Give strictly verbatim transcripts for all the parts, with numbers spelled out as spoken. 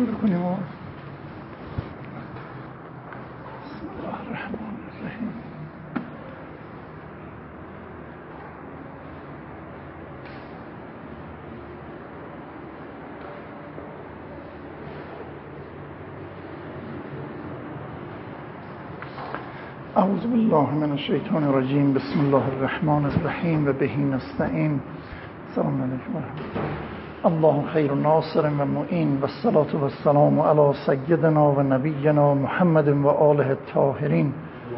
شروع کنیم و بسم الله الرحمن الرحیم. اعوذ بالله من الشیطان الرجیم. بسم الله الرحمن الرحیم و بهی نستعین. السلام علیکم و رحمت الله. الله خیر ناصر و معین و الصلاة و السلام علی سیدنا و نبینا محمد و آله الطاهرین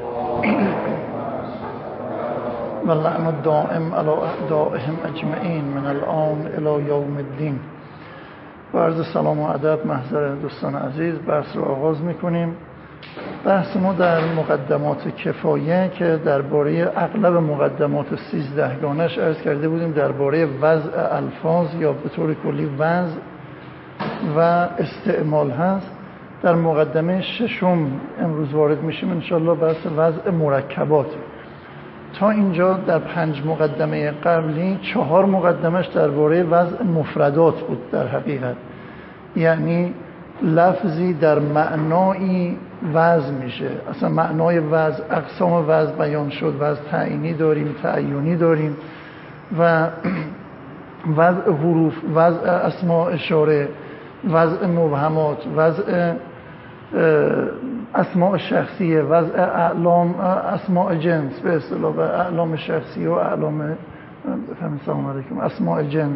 و اللعن الدائم علی اعدائهم اجمعین من الآن الی یوم الدین. با عرض سلام و ادب محضر دوستان عزیز بحث رو آغاز میکنیم. بحث ما در مقدمات کفایه که درباره اغلب مقدمات سیزدهگانش عرض کرده بودیم درباره وضع الفاظ یا به طور کلی وضع و استعمال هست. در مقدمه ششم امروز وارد میشیم انشالله بحث وضع مرکبات. تا اینجا در پنج مقدمه قبلی چهار مقدمش درباره وضع مفردات بود. در حقیقت یعنی لفظی در معنایی وضع میشه. اصلا معنای وضع، اقسام وضع بیان شد. وضع تعیینی داریم، تعیینی داریم و وضع حروف، وضع اسماء اشاره، وضع مبهمات، وضع اسماء شخصیه، وضع اعلام اسماء جنس به اصطلاح، اعلام شخصیه و اعلام سلام علیکم اسماء جنس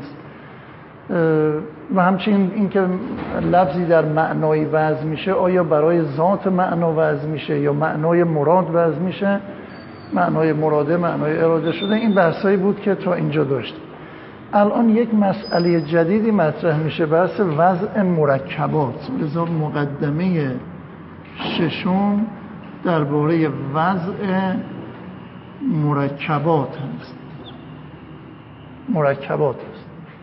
و همچنین اینکه لفظی در معنای وضع میشه آیا برای ذات معنا وضع میشه یا معنای مراد وضع میشه، معنای مراده، معنای اراده شده. این بحثایی بود که تا اینجا داشتیم. الان یک مسئله جدیدی مطرح میشه، بحث وضع مرکبات. لذا مقدمه ششم درباره وضع مرکبات هست. مرکبات هست.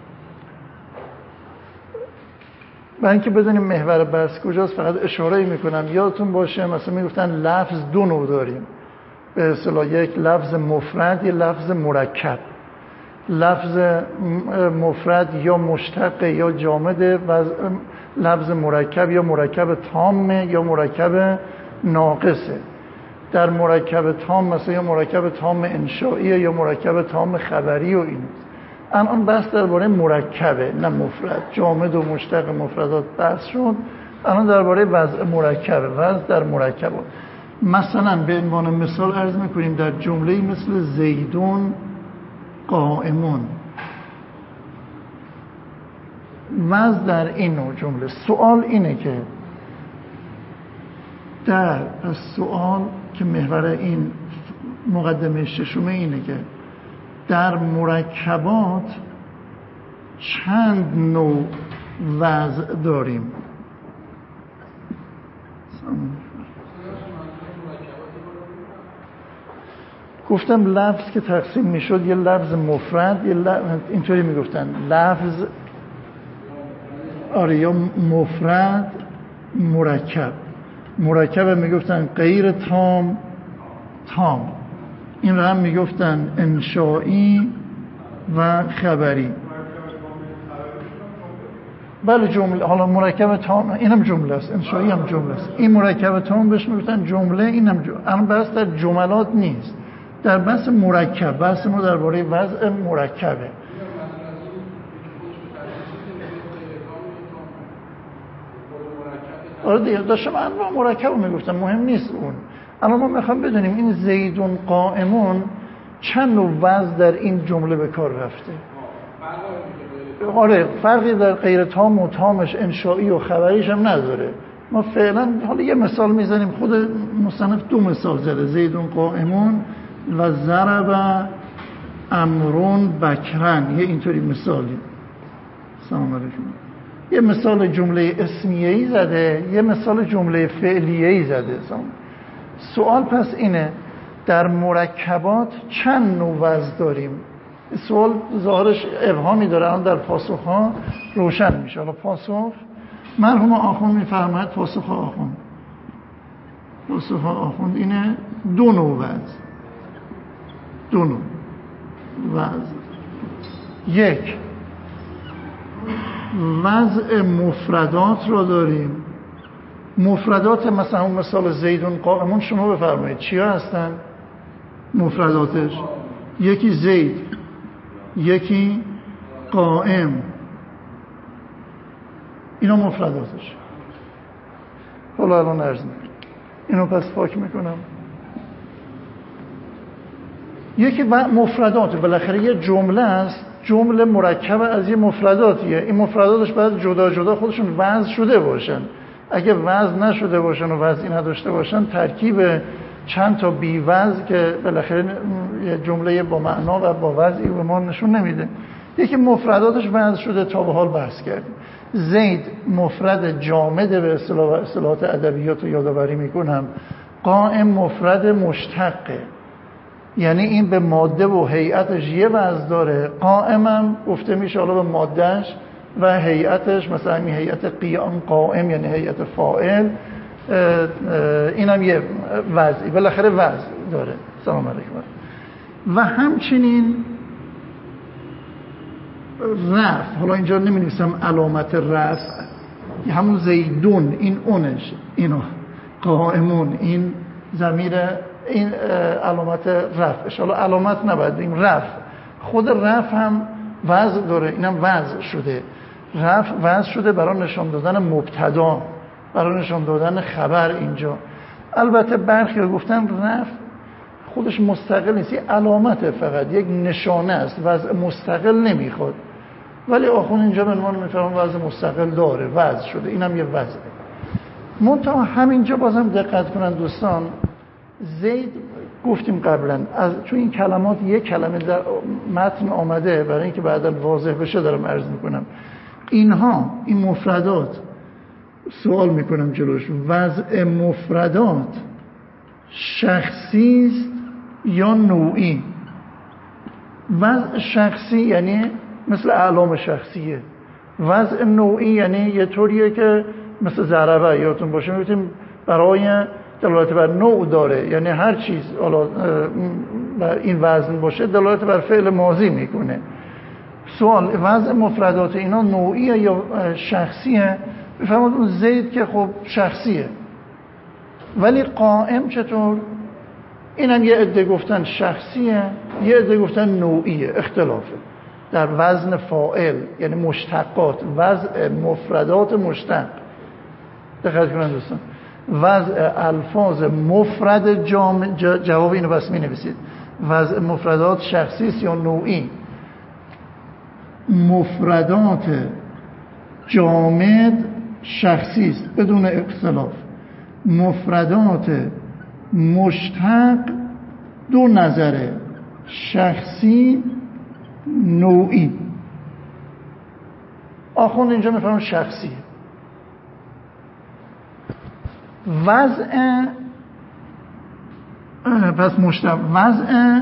برای اینکه بدونیم محور بحث کجاست فقط اشاره میکنم. یادتون باشه مثلا میگفتن لفظ دو نوع داریم به اصطلاح، یک لفظ مفرد، یک لفظ مرکب. لفظ مفرد یا مشتق یا جامد و لفظ مرکب یا مرکب تامه یا مرکب ناقصه. در مرکب تام مثلا یا مرکب تام انشائیه یا مرکب تام خبری و این. الان بحث درباره مرکبه نه مفرد. جامد و مشتق مفردات بحث شد. الان درباره وضع مرکبه، وضع در مرکبات. مثلا به عنوان مثال عرض میکنیم در جمله مثل زیدون قائمون، وضع در این نوع جمله. سوال اینه که در سوال که محور این مقدمه ششمه اینه که در مرکبات چند نوع وضع داریم. گفتم لفظ که تقسیم میشد یه لفظ مفرد، یه لفظ اینطوری میگفتن لفظ آره یا مفرد مرکب. مرکب میگفتن غیر تام تام. این را هم میگفتن انشائی و خبری. بله جمله. حالا مرکب تام اینم جمله است، انشائی هم جمله است. این مرکب تام بهش میگفتن جمله، اینم جمله. الان بحث در جملات نیست، در بحث مرکب. بحث ما درباره وضع مرکبه. آره دیگه داشتم انواع مرکب رو میگفتم، مهم نیست اون. الان ما میخوام بدونیم این زیدون قائمون چند نوع وضع در این جمله به کار رفته. آره فرقی در غیر تام و تامش انشائی و خبریش هم نداره. ما فعلا حالا یه مثال میزنیم. خود مصنف دو مثال زده، زیدون قائمون و ضرب امرون بکرن. یه اینطوری مثالی. سلام علیکم. یه مثال جمله اسمیه‌ای زده، یه مثال جمله فعلیه‌ای زده. سوال پس اینه در مرکبات چند نوع وضع داریم؟ سوال ظاهرش ابهامی داره، الان در پاسخ‌ها روشن میشه. حالا پاسخ مرحوم آخوند میفرماید، پاسخ آخوند پاسخ آخوند اینه دو نوع وضع. دو نوع وضع. یک وضع مفردات رو داریم. مفردات مثلا اون مثال زیدون قائمون شما بفرمایید چیا هستن مفرداتش؟ یکی زید، یکی قائم، اینا مفرداتش. حالا الان عرض میکنم اینو پس پاک میکنم. یکی مفردات بالاخره یه جمله است، جمله مرکب از یه مفرداتیه. این مفرداتش باید جدا جدا خودشون وضع شده باشن. اگه وضع نشده باشن و وضعی نداشته باشن ترکیب چند تا بی وضع که بالاخره یه جمله با معنا و با وضعی به ما نشون نمیده. یکی مفرداتش وضع شده تا به حال بحث کردیم. زید مفرد جامد به اصطلاح و اصطلاحات ادبیات رو یادآوری میکنم. قائم مفرد مشتقه، یعنی این به ماده و هیئتش یه وضع داره. قائمم گفته میشه حالا به مادهش و هیئتش، مثلا این هیئت قیام قائم یعنی هیئت فاعل، اینم یه وضعی بالاخره وضع داره. سلام علیکم. و همچنین رفع، حالا اینجا نمی‌نویسم علامت رفع، همون زیدون این اونش، اینو قائمون این ضمیر این علامت رفعش. حالا علامت نباید بگیم رفع، خود رفع هم وضع داره، اینم وضع شده. رفع وضع شده برای نشان دادن مبتدا، برای نشان دادن خبر. اینجا البته برخی گفتن رفع خودش مستقل نیست، یه علامته، فقط یک نشانه است، وضع مستقل نمیخواد. ولی آخون اینجا به عنوان میفرمان وضع مستقل داره، وضع شده، اینم یه وضعه. منتها همینجا بازم دقت کنن دوستان، زید گفتیم قبلا از چون این کلمات یک کلمه در متن آمده، برای اینکه بعدا واضح بشه دارم عرض میکنم. اینها این مفردات، سوال میکنم جلوش، وضع مفردات شخصی است یا نوعی؟ وضع شخصی یعنی مثل اعلام شخصیه. وضع نوعی یعنی یه طوریه که مثل ضربه یادتون باشه میتونیم برای دلالت بر نوع داره، یعنی هر چیز حالا این وزن باشه دلالت بر فعل ماضی میکنه. سوال وضع مفردات اینا نوعیه یا شخصیه؟ بفرمایید اون زید که خب شخصیه، ولی قائم چطور؟ اینم یه عده گفتن شخصیه، یه عده گفتن نوعیه، اختلافه در وزن فاعل یعنی مشتقات، وضع مفردات مشتق. دقت کنید دوستان، وضع الفاظ مفرد جامع، جواب اینو بس می نویسید، وضع مفردات شخصی است یا نوعی؟ مفردات جامد شخصی است بدون اختلاف. مفردات مشتق دو نظره، شخصی نوعی. آخوند اینجا میفرمان شخصی. وضع پس مشتق وضع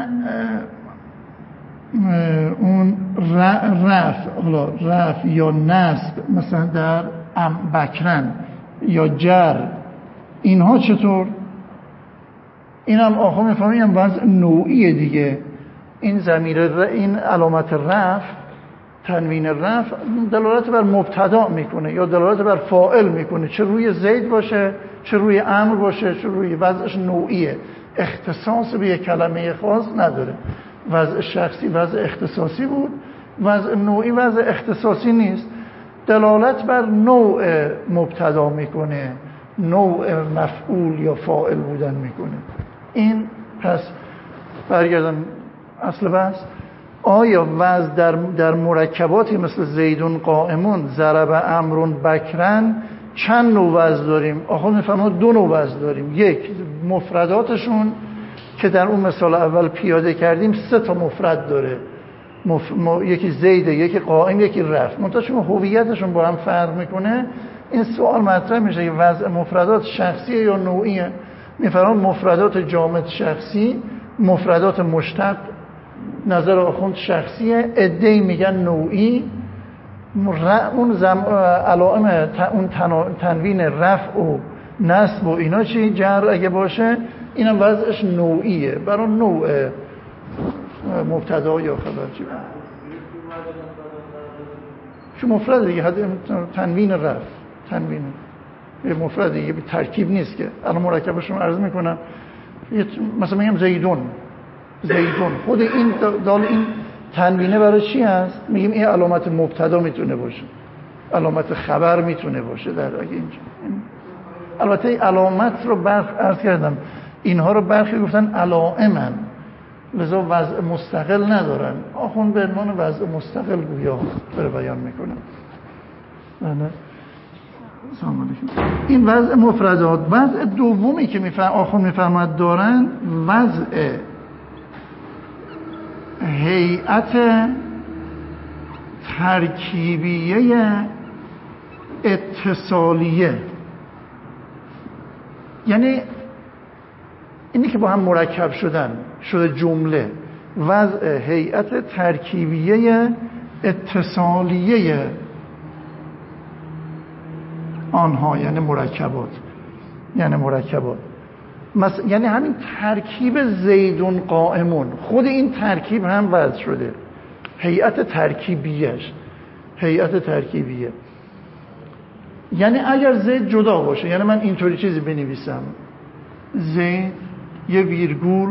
اون رفع، حالا رفع یا نصب مثلا در بکرن یا جر، اینها چطور؟ این هم آخوند میفرمان این وضع نوعیه دیگه. این ضمیر این علامت رفع، تنوین رفع دلالت بر مبتدا میکنه یا دلالت بر فاعل میکنه، چه روی زید باشه چه روی امر باشه، چه روی وضعش نوعیه، اختصاص به یک کلمه خاص نداره. وضع شخصی وضع اختصاصی بود، وضع نوعی وضع اختصاصی نیست، دلالت بر نوع مبتدا میکنه، نوع مفعول یا فاعل بودن میکنه. این پس برگردم اصل بحث، آیا وضع در, در مرکباتی مثل زیدون قائمون، ضرب امرون بکرن چند نوع وضع داریم؟ آخه میفهمون دو نوع وضع داریم. یک مفرداتشون که در اون مثال اول پیاده کردیم سه تا مفرد داره، مف... م... یکی زیده، یکی قائم، یکی رفع. منتها چون هویتشون با هم فرق میکنه این سوال مطرح میشه که وضع مفردات شخصیه یا نوعیه؟ میفرمون مفردات جامد شخصی، مفردات مشتق نظر آخوند شخصیه، عده‌ای میگن نوعی. اون زم... علائم اون تن... تنوین رفع و نصب و اینا چی؟ جر اگه باشه اینم وضعش نوعیه، برای نوع مبتدا یا خبر چی چون مفرد دیگه، حد تنوین رفع، تنوین یه مفرد دیگه، به ترکیب نیست که. الان مرکبش رو عرض میکنم، مثلا میگم زیدون، زیدون خود این دال این تنوینه برای چی هست؟ میگیم این علامت مبتدا میتونه باشه، علامت خبر میتونه باشه در اگه اینجا. البته علامت رو برخ عرض کردم، اینها رو برخی گفتن علائمن، لذا وضع مستقل ندارن. آخوند به عنوان وضع مستقل گویا بر بیان میکنن. بله. سلام علیکم. این وضع مفردات. وضع دومی که میفهم آخوند میفرماد دارن وضع هیئت ترکیبیه اتصالیه، یعنی اینی که با هم مرکب شدن شده جمله، وضع هیئت ترکیبیه اتصالیه آنها، یعنی مرکبات، یعنی مرکبات مثلا، یعنی همین ترکیب زیدون قائمون، خود این ترکیب هم وضع شده، هیئت ترکیبیش، هیئت ترکیبیه. یعنی اگر زید جدا باشه، یعنی من اینطوری چیزی بنویسم، زید یه ویرگول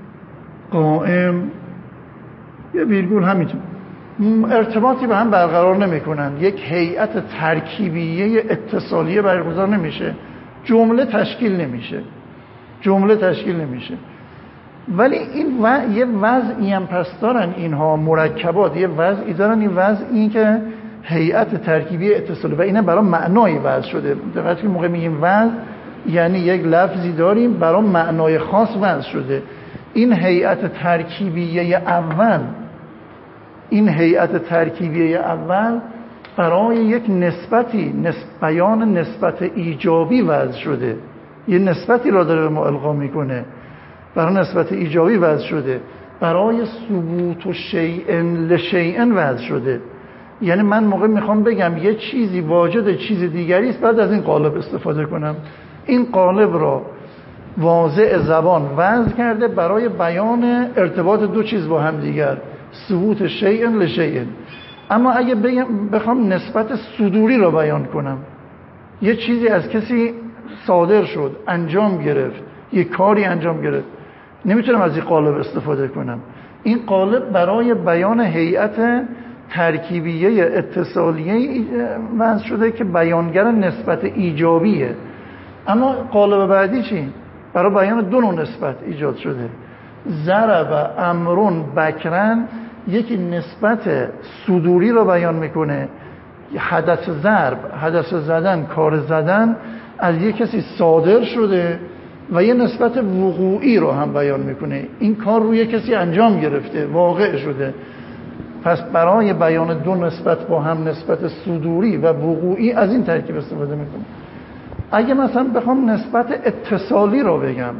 قائم، یه ویرگول همینطور، ارتباطی به هم برقرار نمی‌کنن، یک هیئت ترکیبیه اتصالیه برگزار نمیشه، جمله تشکیل نمیشه، جمله تشکیل نمیشه. ولی این و... یه وضعی هم پس دارن اینها مرکبات، یه وضعی دارن، این وضع این که هیئت ترکیبی اتصالی، و اینه برای معنای وضع شده. دقیقاً موقع میگیم وضع یعنی یک لفظی داریم برای معنای خاص وضع شده. این هیئت ترکیبیه اول، این هیئت ترکیبیه اول برای یک نسبتی، نسب... بیان نسبت ایجابی وضع شده، یه نسبتی را داره به ما القا میکنه، برای نسبت ایجابی وضع شده، برای ثبوت شیئن لشیئن وضع شده. یعنی من موقع میخوام بگم یه چیزی واجد چیز دیگری است، بعد از این قالب استفاده کنم. این قالب را واضع زبان وضع کرده برای بیان ارتباط دو چیز با هم دیگر، ثبوت شیئن لشیئن. اما اگه بگم بخوام نسبت صدوری را بیان کنم، یه چیزی از کسی صادر شد، انجام گرفت، یه کاری انجام گرفت، نمیتونم از این قالب استفاده کنم. این قالب برای بیان هیئت ترکیبیه اتصالیه وضع شده که بیانگر نسبت ایجابیه. اما قالب بعدی چی؟ برای بیان دو نوع نسبت ایجاد شده. ضرب امرون بکرن یکی نسبت صدوری رو بیان میکنه، حدث ضرب، حدث زدن، کار زدن از یک کسی صادر شده، و یه نسبت وقوعی رو هم بیان میکنه، این کار روی کسی انجام گرفته، واقع شده. پس برای بیان دو نسبت با هم، نسبت صدوری و وقوعی، از این ترکیب استفاده میکنه. اگه مثلا بخوام نسبت اتصالی رو بگم،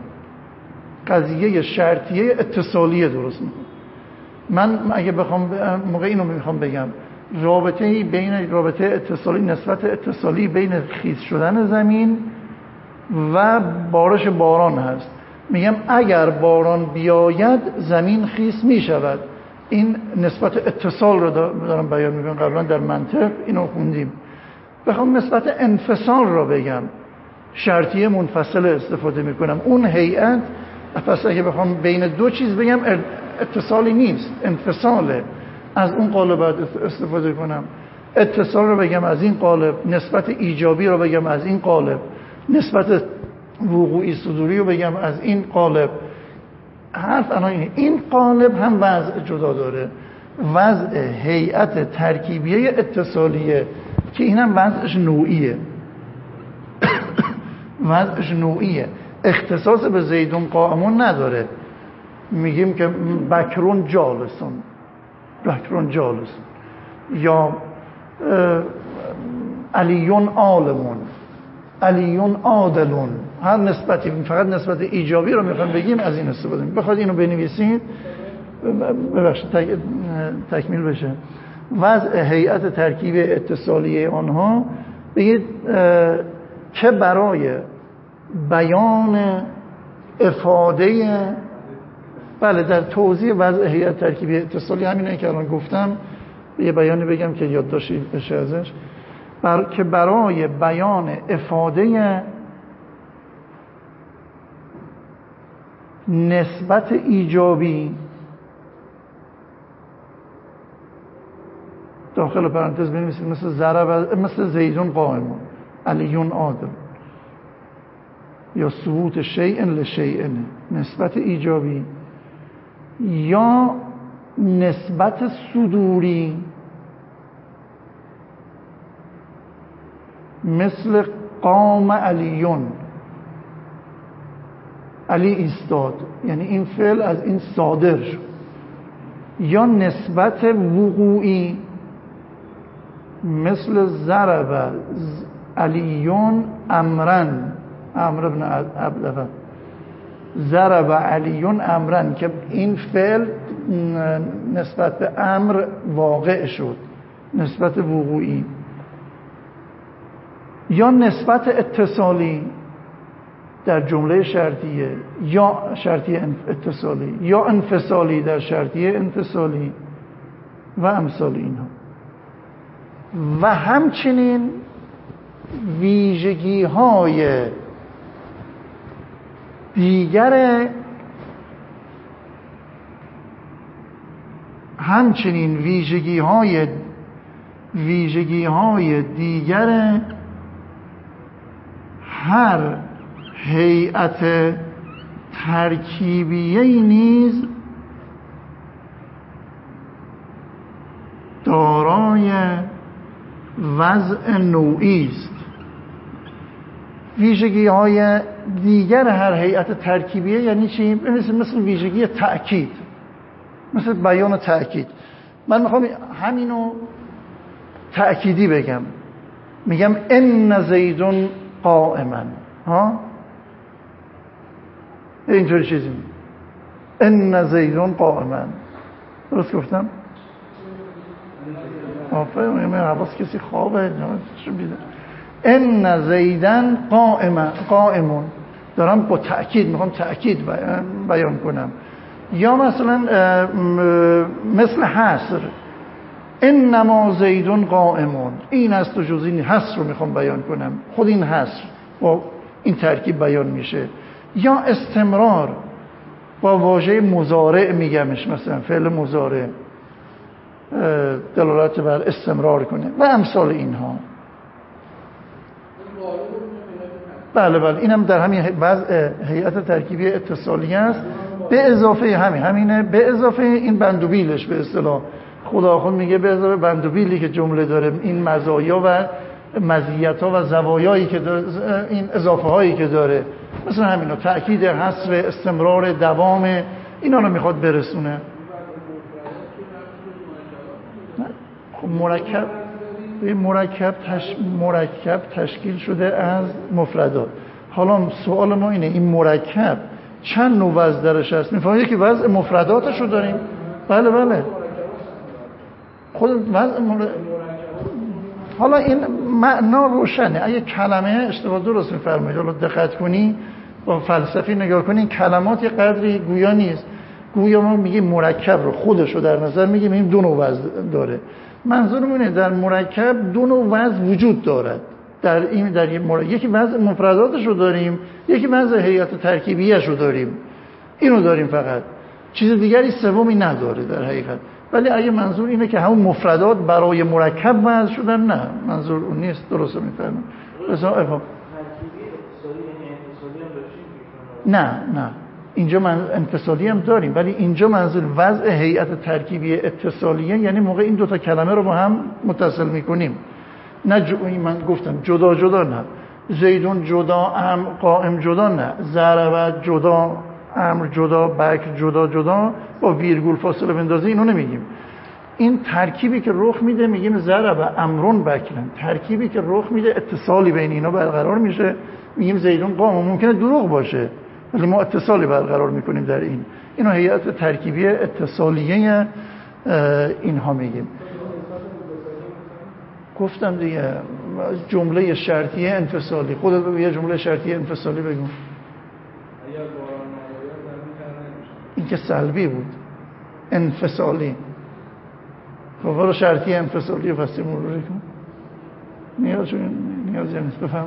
قضیه شرطیه اتصالیه درست میکنه. من اگه بخوام موقع اینو میخوام بگم، رابطه بین رابطه اتصالی، نسبت اتصالی بین خیس شدن زمین و بارش باران هست، میگم اگر باران بیاید زمین خیس میشود. این نسبت اتصال رو دارم بیان میکنم، قبلا در منطق اینو خوندیم. بخوام نسبت انفصال رو بگم، شرطیه منفصله استفاده میکنم. اون هیئت، پس اگه بخوام بین دو چیز بگم اتصالی نیست، انفصاله، از اون قالب استفاده کنم. اتصال رو بگم از این قالب، نسبت ایجابی رو بگم از این قالب، نسبت وقوعی صدوری رو بگم از این قالب. حرف الان اینه. این قالب هم وضع جدا داره، وضع هیئت ترکیبیه اتصالیه که این هم وضعش نوعیه. وضعش نوعیه، اختصاص به زیدون قائمون نداره. میگیم که بکرون جالسون، بکرون جالسون، یا علیون عالمون، علیون عادلون، هر نسبتی، فقط نسبت ایجابی رو میخوام بگیم از این استفاده میکنیم. بخواد اینو بنویسید، ببخشید تک... تکمیل بشه. وضع هیئت ترکیب اتصالیه آنها بگید که برای بیان افاده، بله، در توضیح وضع هیئت ترکیبی اتصالی همینه که الان گفتم، یه بیانی بگم که یادداشتی بشه ازش، بر... که برای بیان افاده نسبت ایجابی داخل پرانتز بنویسید مثل ضرب، مثل زیدون قائمون، علیون عادل، یا ثبوت شیء لشیء، نسبت ایجابی، یا نسبت صدوری مثل قام علیون، علی ایستاد، یعنی این فعل از این صادر شد. یا نسبت وقوعی مثل ضرب علیون امرن، امر ابن عبدالله، ضرب علیون امرن، که این فعل نسبت به امر واقع شد، نسبت وقوعی. یا نسبت اتصالی در جمله شرطیه، یا شرطیه اتصالی، یا انفصالی در شرطیه انفصالی و امثال اینها. و همچنین ویژگی های دیگر همچنین ویژگی های ویژگی های دیگر هر هیئت ترکیبیه نیز دارای وضع نوعی است. ویژگی های دیگر هر هیئت ترکیبیه یعنی چی؟ مثل مثل ویژگی تأکید، مثل بیان تأکید. من میخوام همینو تأکیدی بگم، میگم ان زیدون قائما، ها اینطوری چیزی، ان زیدون قائما، درست گفتم؟ آفرین، من حواس کسی خوابه چه بیده. ان زیدن قائما، قائمون، دارم با تأکید میخوام تأکید بیان کنم. یا مثلا مثل حصر، انما زیدون قائمون، این است و جز این حصر رو میخوام بیان کنم، خود این حصر با این ترکیب بیان میشه. یا استمرار با واژه مضارع میگمش، مثلا فعل مضارع دلالت بر استمرار کنه و امثال اینها. بله بله، اینم در همین وضع هیئت ترکیبی اتصالی است، به اضافه همین همینه به اضافه این بندوبیلش، به اصطلاح خدا خود میگه به اضافه بندوبیلی که جمله داره، این مزایا و مزیت‌ها و زوایایی که داره، این اضافه هایی که داره، مثلا همینو تأکید، حصر، استمرار، دوام، اینا رو میخواد برسونه. خب مرکب مرکب تش... مرکب تشکیل شده از مفردات. حالا سوال ما اینه این مرکب چند نوع وضع درش هست؟ میفهمید که وضع مفرداتش رو داریم. بله بله، خود وضع مر... حالا این معنا روشنه. اگه کلمه اشتباه درست میفرمایید، حالا دقت کنی با فلسفی نگاه کنی، کلمات یه قدری گویا نیست. گویا ما میگیم مرکب رو خودش رو در نظر میگیم، این دو نوع وضع داره. منظورم اینه در مرکب دو نوع وضع وجود دارد. در این در مر... یکی وضع مفرداتش رو داریم، یکی وضع هیئت ترکیبیش رو داریم. اینو داریم فقط، چیز دیگری سومی نداره در حقیقت. ولی اگه منظور اینه که همون مفردات برای مرکب وضع شدن، نه منظور اون نیست. درست میفرمایید. مثلا افهم نه نه اینجا من انفصالی هم داریم، ولی اینجا منظور وضع هیئت ترکیبی اتصالیه، یعنی موقع این دوتا کلمه رو با هم متصل میکنیم. نه جو... من گفتم جدا جدا، نه زیدون جدا، ام قائم جدا، نه ضرب جدا، امر جدا، بکر جدا جدا با ویرگول فاصله بندازی، اینو نمیگیم. این ترکیبی که رخ میده میگیم ضرب امرون بکرن، ترکیبی که رخ میده اتصالی بین اینا برقرار میشه میگیم زیدون قائم. ممکنه دروغ باشه ولی ما اتصالی برقرار میکنیم در این. اینو هیئت ترکیبی اتصالیه اینها میگیم. گفتم دیگه جمله شرطیه انفصالی. خودت بگو یه جمله شرطیه انفصالی بگو. این که سلبی بود، انفصالی. خب برو شرطی انفصالی فصلی مروری کن. نیاز نیازی نیست. بفهم.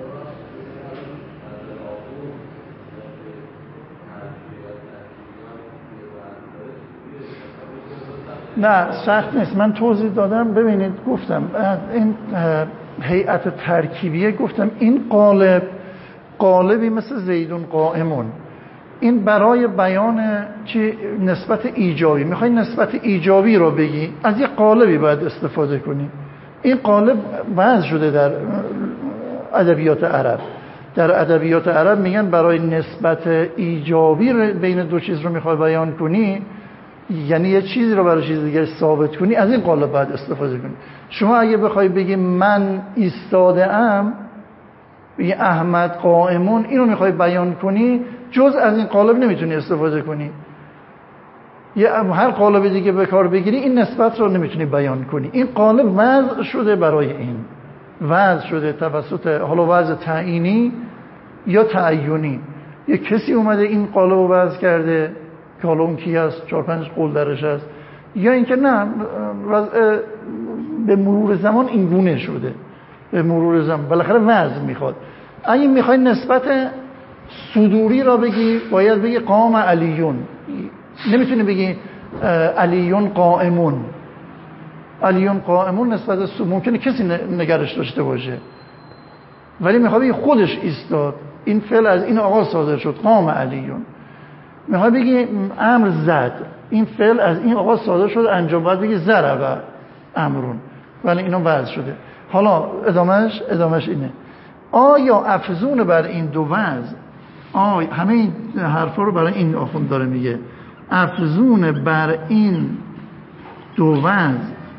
نه سخت نیست، من توضیح دادم. ببینید گفتم این هیئت ترکیبیه، گفتم این قالب قالبی مثل زیدون قائمون، این برای بیان چی نسبت ایجابی. میخوای نسبت ایجابی رو بگی، از یه قالبی باید استفاده کنی. این قالب وضع شده در ادبیات عرب. در ادبیات عرب میگن برای نسبت ایجابی بین دو چیز رو میخوای بیان کنی، یعنی یه چیزی رو برای چیز دیگه ثابت کنی، از این قالب باید استفاده کنی. شما اگه بخوای بگی من ایستاده ام، بگی احمد قائمون، اینو میخوای بیان کنی، جز از این قالب نمیتونی استفاده کنی. یه هر قالب دیگه به کار بگیری این نسبت رو نمیتونی بیان کنی. این قالب وضع شده برای این، وضع شده توسط حالا وضع تعیینی یا تعیینی. یه کسی اومده این قالب رو وضع کرده که حالا اون کی هست، چهار پنج قول درش هست، یا اینکه نه وضع به مرور زمان این گونه شده. به مرور زمان بالاخره وضع میخواد. اگه میخوای نسبت صدوری را بگی، باید بگی قام علیون. نمیتونی بگی علیون قائمون. علیون قائمون نسبت ممکنه کسی نگرش داشته باشه، ولی میخوای بگی خودش ایستاد، این فعل از این آقا صادر شد، قام علیون. میخوای بگی امر زد، این فعل از این آقا صادر شد، انجام باید بگی ضرب امرون، ولی اینا وضع شده. حالا ادامهش ادامهش اینه، آیا افزون بر این دو وضع، آی همه این حرفا رو برای این آخوند داره میگه، افزون بر این دو وضع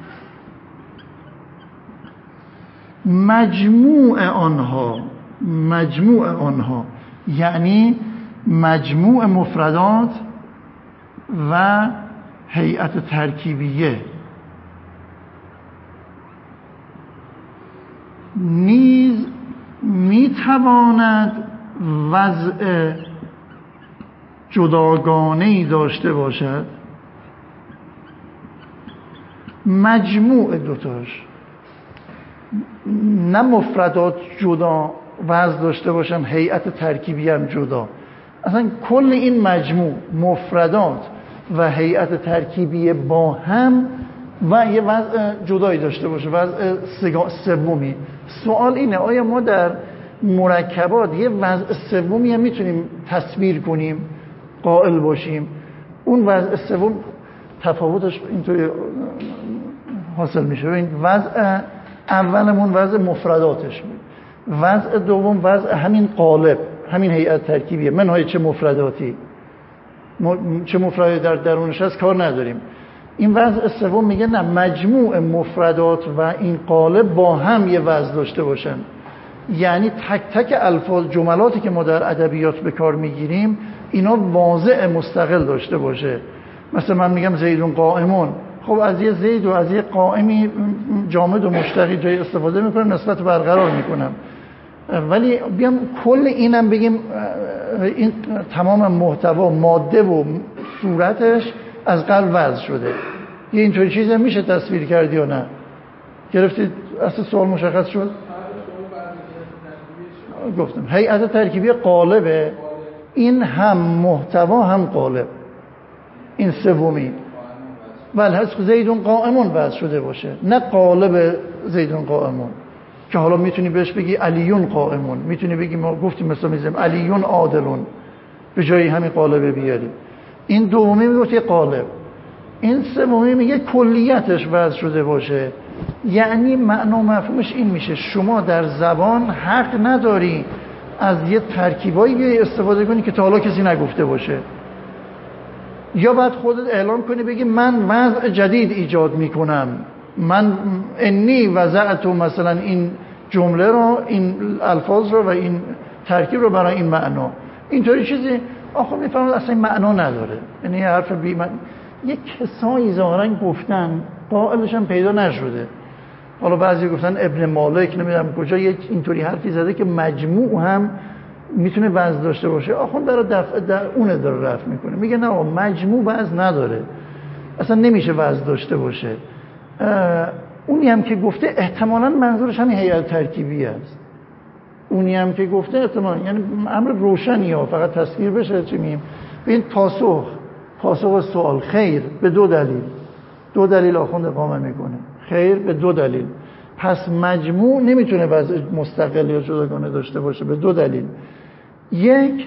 مجموع آنها، مجموع آنها یعنی مجموع مفردات و هیئت ترکیبیه، نیز میتواند وضع جداگانه‌ای داشته باشد. مجموع دوتاش، نه مفردات جدا وضع داشته باشن، هیئت ترکیبی هم جدا. اصلا کل این مجموع مفردات و هیئت ترکیبی با هم و یه وضع جدایی داشته باشه، وضع سومی. سوال اینه آیا ما در مرکبات یه وضع سومی هم میتونیم تصویر کنیم، قائل باشیم؟ اون وضع سوم تفاوتش اینطوری حاصل میشه. این وضع اولمون وضع مفرداتش بود، وضع دوم وضع همین قالب، همین هیئت ترکیبیه، منهای چه مفرداتی چه مفردی در درونش هست کار نداریم. این وضع سوم میگه نه، مجموع مفردات و این قالب با هم یه وضع داشته باشن، یعنی تک تک الفاظ جملاتی که ما در ادبیات به کار میگیریم اینا واضع مستقل داشته باشه. مثلا من میگم زیدون قائمون، خب از یه زید و از یه قائمی جامد و مشتقی جای استفاده میکنم، نسبت برقرار میکنم، ولی بیام کل اینم بگیم این تمام محتوا ماده و صورتش از قبل وضع شده. یه اینطوری چیزی میشه تصویر کردی یا نه؟ گرفتید؟ اصلا سوال مشخص شد؟ گفتم هیئت ترکیبی قالبه، این هم محتوا هم قالب، این سومی. ولی هست زیدون قائمون وضع شده باشه، نه قالب زیدون قائمون که حالا میتونی بهش بگی علیون قائمون، میتونی بگی ما گفتیم مثلا میزیم علیون عادلون، به جای همین قالب بیاری. این دومی میگه قالب، این سومی میگه کلیتش وضع شده باشه. یعنی معنا و مفهومش این میشه شما در زبان حق نداری از یه ترکیبایی استفاده کنی که تا حالا کسی نگفته باشه، یا بعد خودت اعلام کنی بگی من وضع جدید ایجاد میکنم، من انی وضعت مثلا این جمله رو، این الفاظ رو و این ترکیب رو برای این معنا. اینطوری چیزی آخه میفهمید اصلا این معنا نداره، یعنی یه حرف بی من... یک کسایی ظاهرا گفتن قائلش هم پیدا نشده. حالا بعضی گفتن ابن مالک نمیدونم کجا یک اینطوری حرفی زده که مجموع هم میتونه وزن داشته باشه. آخوند داره دفع در اونه داره رفع میکنه، میگه نه مجموع وزن نداره، اصلا نمیشه وزن داشته باشه. اونی هم که گفته احتمالاً منظورش همین هیئت ترکیبی است. اونی هم که گفته احتمالاً یعنی امر روشنی ها، فقط تصویر بشه چی میگیم. ببین پاسخ پاسخ سوال خیر به دو دلیل. دو دلیل آخوند اقامه میکنه. خیر به دو دلیل. پس مجموع نمیتونه وضع مستقل یا جداگانه داشته باشه به دو دلیل. یک،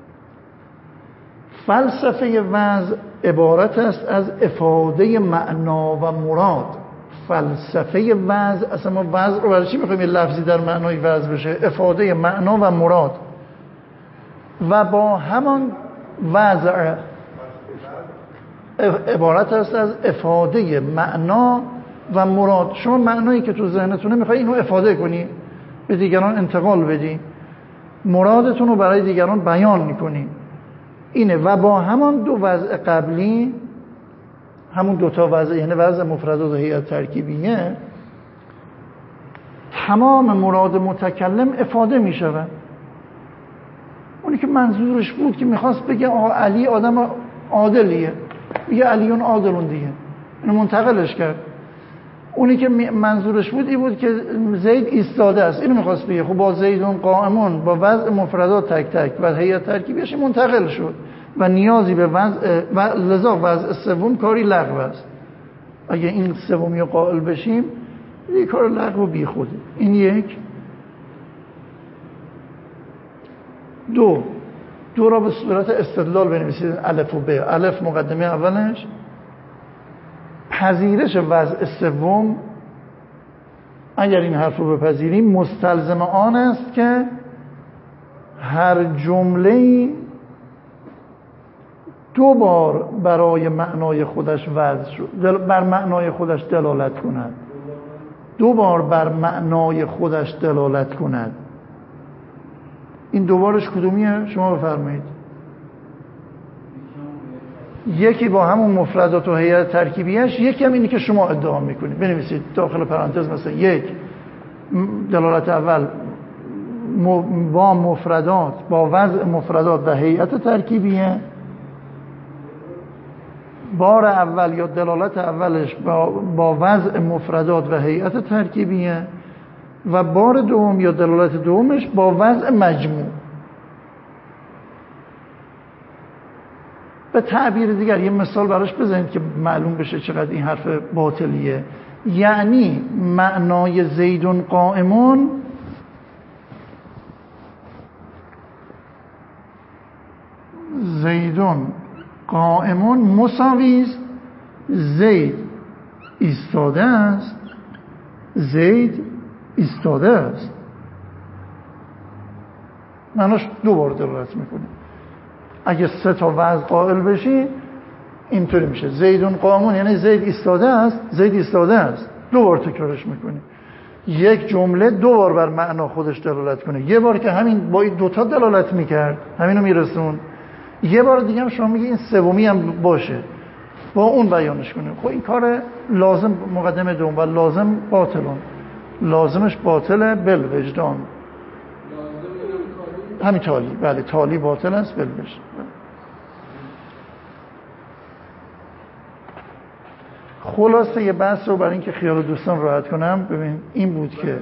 فلسفه وضع عبارت است از افاده معنا و مراد. فلسفه وضع، اصلا ما وضع رو برای چی میخوایم یه لفظی در معنای وضع بشه؟ افاده معنا و مراد. و با همان وضع عبارت است از افاده معنا و مراد. شما معنایی که تو ذهنتونه میخوای اینو افاده کنی، به دیگران انتقال بدی، مرادتون رو برای دیگران بیان میکنی. اینه. و با همان دو وضع قبلی، همون دوتا وضع، یعنی وضع مفردات و هیئت ترکیبیه، تمام مراد متکلم افاده میشود. اونی که منظورش بود که میخواست بگه آقا علی آدم عادلیه، میگه علیون عادلون دیگه، اینو منتقلش کرد. اونی که منظورش بود این بود که زید ایستاده است، اینو میخواست بگه. خب با زیدون قائمون با وضع مفردات تک تک و هیئت ترکیبیش منتقل شد و نیازی به وضع و لذا وضع سوم کاری لغو است. اگه این سومی رو قائل بشیم این کار لغو و بی خوده. این یک. دو دو را به صورت استدلال بنویسید، الف و ب. الف مقدمه اولش پذیرش وضع سوم، اگر این حرف رو بپذیریم مستلزم آن است که هر جمله‌ای دو بار برای معنای خودش وضع شد، بر معنای خودش دلالت کند. دو بار بر معنای خودش دلالت کند. این دوبارش کدومیه؟ شما بفرمایید. یکی با همون مفردات و هیئت ترکیبیش، یکی هم اینی که شما ادعا میکنید. بنویسید داخل پرانتز مثلا یک، دلالت اول با مفردات، با وضع مفردات و هیئت ترکیبیه. بار اول یا دلالت اولش با, با وضع مفردات و هیئت ترکیبیه و بار دوم یا دلالت دومش با وضع مجموع. به تعبیر دیگر یه مثال براش بزنید که معلوم بشه چقدر این حرف باطلیه. یعنی معنای زیدون قائمون زیدون قائمون مساوی است زید ایستاده است، زید ایستاده است. معناش دو بار دلالت میکنه. اگه سه تا وضع قائل بشی اینطوری میشه زیدون قائمون، یعنی زید ایستاده است، زید ایستاده است. دو بار تکرارش میکنی. یک جمله دو بار بر معنا خودش دلالت کنه. یه بار که همین با این دوتا دلالت میکرد همینو میرسون، یه بار دیگه هم شما میگی این سومی هم باشه با اون بیانش کنه. خب این کار لازم مقدمه دوم و لازم باطلون، لازمش باطله بل وجدان. همین تالی، بله تالی باطل است بل وجدان. خلاصه یه بحث رو برای اینکه خیال دوستان راحت کنم، ببین این بود که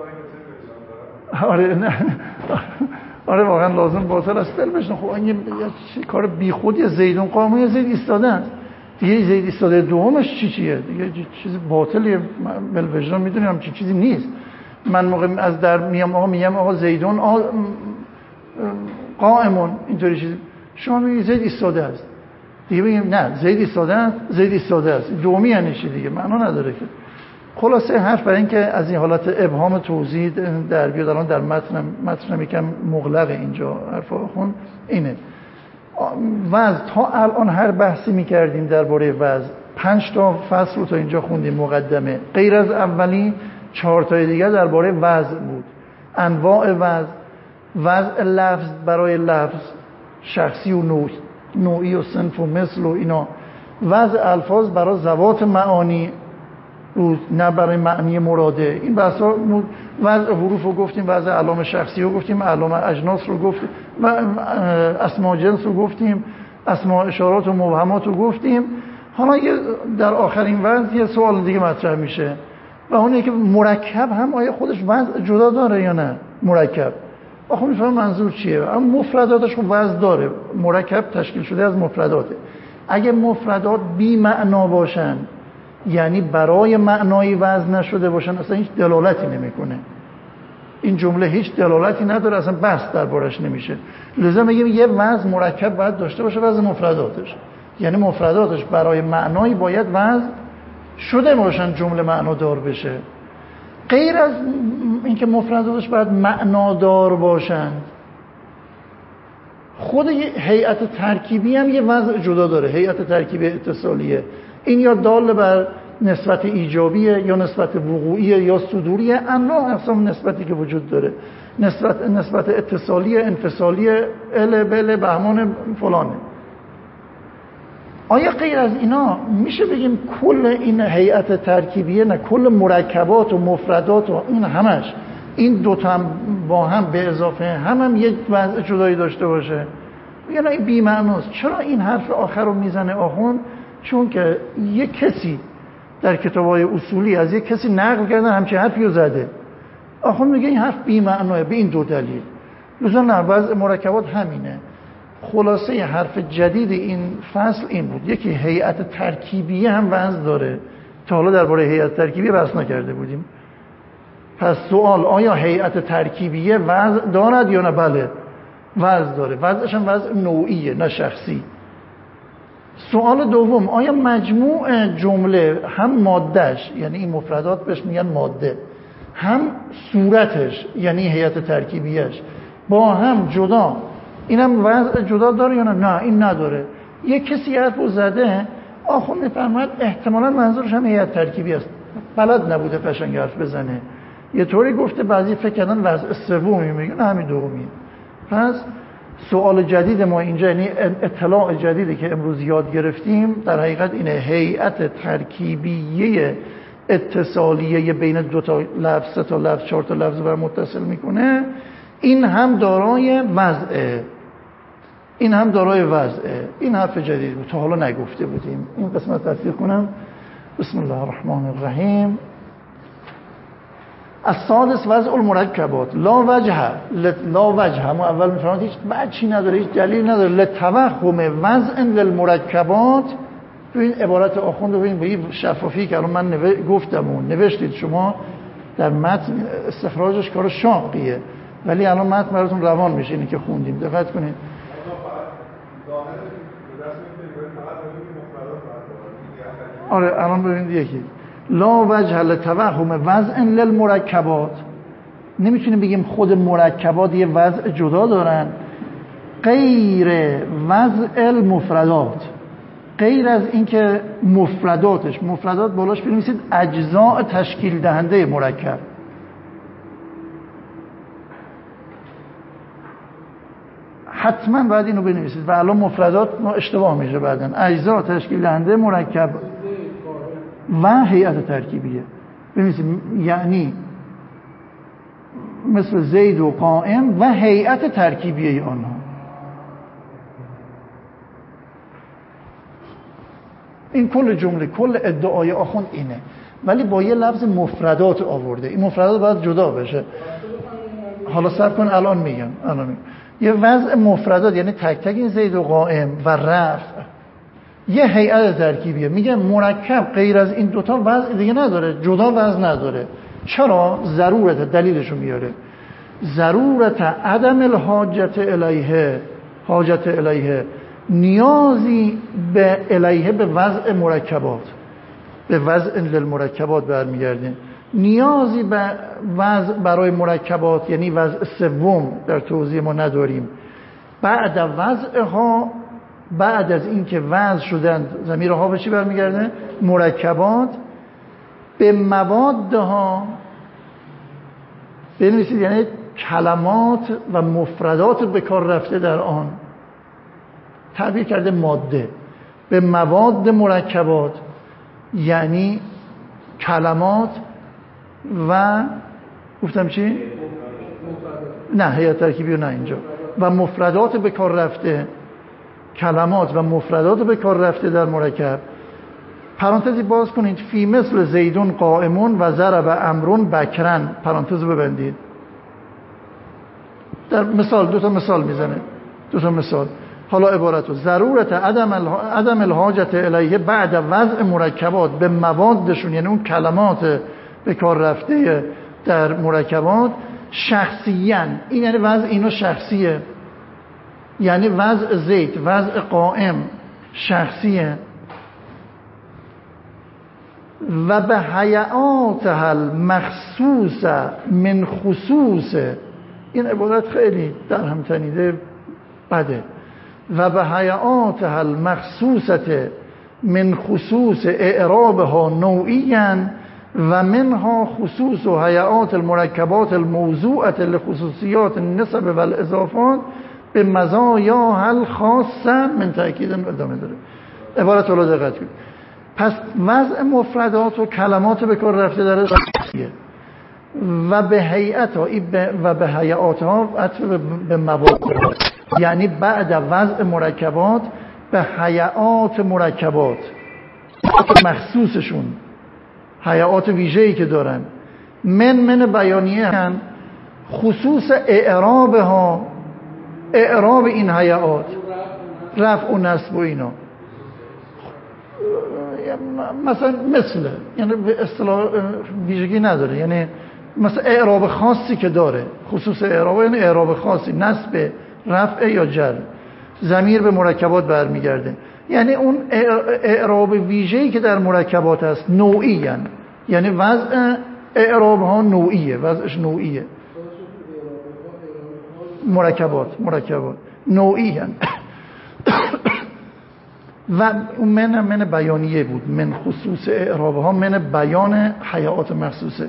آره نه آره واقعا لازم باطل است بل وجدان. خب این یه کار بیخودی، زیدون قائمون یا زید ایستاده است دیگه. زید ایستاده دومش چی چیه دیگه؟ چیز باطلیه بل وجدان. میدونم چی چیزی نیست. من موقع از در میام آقا میگم آقا زیدون قائمون اینطوری چیز، شما میگید زید ایستاده است دیگه، بگیم نه زید ایستاده است، زید ایستاده است دومی یعنی چی دیگه؟ معنا نداره که. خلاصه حرف برای این که از این حالت ابهام توضیح در بیاد، الان در متن متن یکم مغلق اینجا حرف آخون اینه. وضع تا الان هر بحثی میکردیم درباره وضع، پنج تا فصل رو تا اینجا خوندیم مقدمه، غیر از اولی چهار تا دیگه درباره وضع بود. انواع وضع، وضع لفظ برای لفظ شخصی و نوع، نوعی و صنف و مثل و اینا، وضع الفاظ برای ذوات معانی بود نه برای معنی مراده. این بحثا وضع حروف رو گفتیم، وضع علام شخصی رو گفتیم، علام اجناس رو گفتیم، اسماء جنس رو گفتیم، اسماء اشارات و مبهمات رو گفتیم حالا در آخرین وضع یه سوال دیگه مطرح میشه و اونه که مرکب هم آیا خودش وضع جدا داره یا نه؟ مرکب آخه میفهم منظور چیه؟ اما مفرداتش خب وضع داره. مرکب تشکیل شده از مفرداته. اگه مفردات بی معنا باشن، یعنی برای معنایی وضع نشده باشن، اصلا هیچ دلالتی نمیکنه. این جمله هیچ دلالتی نداره، اصلا بحث دربارش نمیشه. لذا میگیم یه وضع مرکب باید داشته باشه، وضع مفرداتش، یعنی مفرداتش برای معنایی باید وضع شده باشن جمله معنادار بشه. غیر از اینکه مفرداتش باید معنادار باشند، خود هیئت ترکیبی هم یه وضع جدا داره. هیئت ترکیبی اتصالیه این یا دال بر نسبت ایجابیه یا نسبت وقوعیه یا صدوریه، انواع اقسام نسبتی که وجود داره. نسبت نسبت اتصالیه، انفصالیه، ال بل بهمان فلانه. آیا غیر از اینا میشه بگیم کل این هیئت ترکیبیه، نه کل مرکبات و مفردات و این همش این دوتا هم با هم به اضافه هم هم یک وضع جدایی داشته باشه؟ یعنی این بی‌معناست. چرا این حرف آخر رو میزنه آخوند؟ چون که یک کسی در کتاب‌های اصولی از یک کسی نقل کردن همچین حرفی رو زده. آخوند میگه این حرف بی‌معناه به این دو دلیل. لزوما نه، وضع مرکبات همینه. خلاصه حرف جدید این فصل این بود. یکی هیئت ترکیبیه هم وضع داره. تا حالا درباره هیئت ترکیبیه بحث نکرده بودیم. پس سوال آیا هیئت ترکیبیه وضع دارد یا نه؟ بله وضع داره. وضعش هم وضع نوعیه نه شخصی. سوال دوم آیا مجموع جمله هم مادهش، یعنی این مفردات بهش میگن ماده، هم صورتش یعنی هیئت ترکیبیش با هم جدا، اینم وضع جدا داره یا نه؟ نه این نداره. یک کسی حرفو زده، آخوند میفرماید احتمالاً منظورش هم هیئت ترکیبی است، بلد نبوده قشنگ حرف بزنه، یه طوری گفته، بعضی فکر کردن وضع سومی میگن، همین دومیه. پس سوال جدید ما اینجا، یعنی اطلاع جدیدی که امروز یاد گرفتیم، در حقیقت اینه هیئت ترکیبیه اتصالیه بین دو تا لفظ، سه تا لفظ، چهار تا لفظ بر متصل میکنه، این هم دارای وضعه، این هم دارای وضعه. این حرف جدید بود، تا حالا نگفته بودیم. این قسمت تصدیق کنم. بسم الله الرحمن الرحیم. السادس وضع المرکبات لا وجه لا وجه هم اول میفرماد هیچ وجهی نداره، هیچ دلیل نداره لتوهم وضع للمرکبات. ببین عبارت آخوند رو ببین به این شفافی که الان من نو... گفتم و نوشتید شما در متن، استخراجش کار شاقیه، ولی الان متن براتون روان میشه اینی که خوندیم. دقت کنید. آره الان ببینید یکی لا وجه لتوهم وضع للمرکبات، نمیتونیم بگیم خود مرکبات یه وضع جدا دارن، غیر وضع المفردات، غیر از اینکه مفرداتش، مفردات بالاش بنویسید اجزاء تشکیل دهنده مرکب، حتما باید اینو بنویسید و الان مفردات اشتباه میشه بعدن. اجزاء تشکیل دهنده مرکب و هیئت ترکیبیه بنویسید، یعنی مثل زید و قائم و هیئت ترکیبیه آنها. این کل جمله، کل ادعای آخوند اینه، ولی با یه لفظ مفردات آورده. این مفردات باید جدا بشه. حالا صبر کن الان میگم الان میگم یه وضع مفردات یعنی تک تک این زید و قائم و رفع، یه هیئت ترکیبیه. میگه مرکب غیر از این دوتا وضع دیگه نداره، جدا وضع نداره. چرا؟ ضرورت، دلیلشو میاره. ضرورت عدم الحاجت الیه، حاجت الیه، نیازی به الیه، به وضع مرکبات، به وضع للمرکبات برمیگردیم. نیازی به وضع برای مرکبات یعنی وضع سوم در توضیح ما نداریم. بعد وضعها، بعد از اینکه وضع شدند، ضمیرها به چی برمیگرده؟ مرکبات. به موادها بنویسید، یعنی کلمات و مفردات به کار رفته در آن، تعبیر کرده ماده. به مواد مرکبات یعنی کلمات و گفتم چی؟ نه هیئت ترکیبی نه اینجا. و مفردات به کار رفته، کلمات و مفردات به کار رفته در مرکب. پرانتزی باز کنید، فی مثل زیدون قائمون و ضرب امرون بکرن، پرانتز ببندید. در مثال دو تا مثال میزنه، دو تا مثال. حالا عبارتو ضرورت عدم عدم الحاجت الیه بعد وضع مرکبات به موادشون، یعنی اون کلمات به کار رفته در مرکبات شخصیاً، این یعنی وضع اینو شخصیه، یعنی وضع زید، وضع قائم شخصیه. و به حیاتها المخصوص من خصوص، این عبارت خیلی در هم تنیده بده. و به حیاتها المخصوصة من خصوص اعرابها نوعیاً و منها خصوص و حیات المرکبات الموضوعة لخصوصیات النسب و الاضافات به مزایاها الخاصه من تأکید ادامه داره. عبارت رو دقت کنید. پس وضع مفردات و کلمات به کار رفته داره و به هیئت ها و به هیئات ها عطف به مواد، یعنی بعد وضع مرکبات به هیئات مرکبات مخصوصشون، هیئات ویژه‌ای که دارن، من من بیانیه هن، خصوص اعراب ها، اعراب این هیئات، رفع و نصب و اینا، مثلا مثل، یعنی به اصطلاح ویژگی نداره، یعنی مثلا اعراب خاصی که داره، خصوص اعراب یعنی اعراب خاصی، نصب، رفع یا جر، ضمیر به مرکبات برمیگرده، یعنی اون اعراب ویژه‌ای که در مرکبات هست نوعی هن. یعنی وضع اعراب ها نوعیه، وضعش نوعیه، مرکبات مرکبات نوعی هن. و اون من من بیانیه بود، من خصوص اعراب ها، من بیان حیات مخصوصه.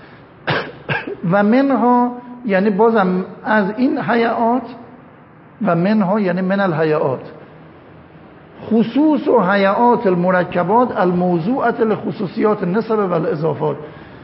و منها یعنی بازم از این حیات، و منها یعنی من الحیات، خصوص و حیات المرکبات الموضوعة لخصوصیات النسب و الاضافات،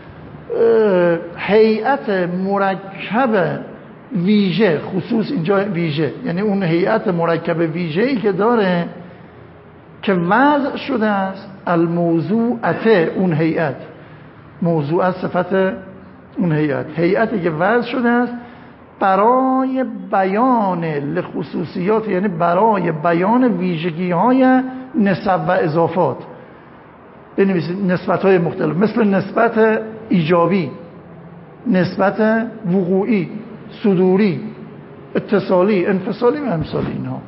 هیئت مرکب ویژه، خصوص اینجا ویژه، یعنی اون هیئت مرکب ویژه‌ای که داره که وضع شده است، الموضوعه، اون هیئت، موضوع صفت اون هیئت، هیئتی که وضع شده است برای بیان لخصوصیات، یعنی برای بیان ویژگی های نسب و اضافات. بنویسید نسبت های مختلف، مثل نسبت ایجابی، نسبت وقوعی، صدوری، اتصالی، انفصالی و امثال اینها.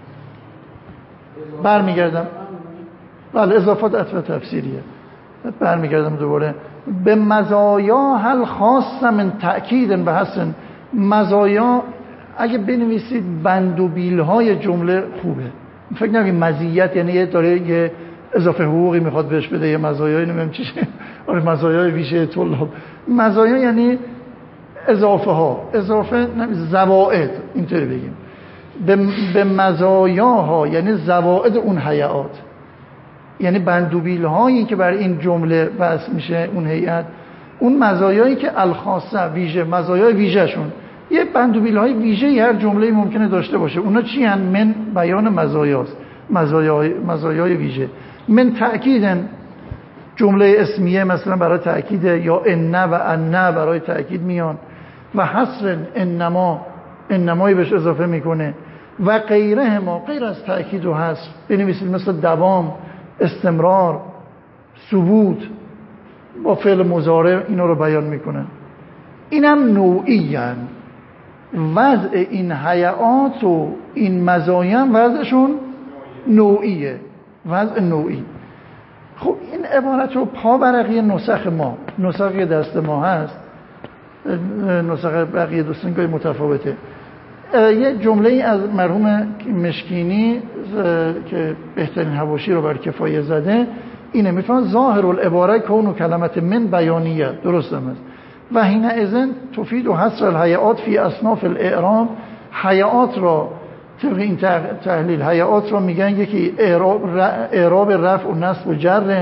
برمیگردم، بله اضافات عطف تفسیریه. برمیگردم دوباره به مزایا هل خاصه من تأکید به حسن. مزایا اگه بنویسید بندوبیل های جمله خوبه، فکر نکنید مزیت یعنی یه داره یه اضافه حقوقی میخواد بهش بده، یه مزایایی نمیم چیشه، آره مزایای ویژه طلاب. مزایا یعنی اضافه ها، اضافه زوائد، اینطوری بگیم. به به مزایاها یعنی زوائد اون هیئات، یعنی بندوبیل هایی که بر این جمله وضع میشه، اون هیئت، اون مزایایی که الخاصه ویژه، مزایای ویژهشون، یه بندوبیل های ویژه‌ای هر جمله ممکنه داشته باشه. اونا چی هن؟ من بیان مزایاست، مزایای مزایای ویژه. من تأکیدن، جمله اسمیه مثلا برای تأکید، یا ان و ان برای تأکید میان، و حصر انما، انمایی بهش اضافه میکنه، و غیره ما، غیر از تأکید و حصر بنویسید، مثل دوام، استمرار، ثبوت، با فعل مضارع اینا رو بیان میکنه. اینم نوعی هن. وضع این هیئات و این مزایا وضعشون نوعیه، وضع نوعی. خب این عبارت رو پا برقی نسخ ما، نسخ دست ما هست، نسخ بقیه دوستان که متفاوته. یه جمله از مرحوم مشکینی که بهترین حواشی رو بر کفایه زده اینه، میفهمن ظاهر العباره کون و کلمت من بیانیه، درست هم است. و هین ازن تفید و حصر الهیئات فی اصناف الاعراب، هیئات را طبق این تحلیل، هیئات را میگن یکی اعراب رفع و نصب و جر،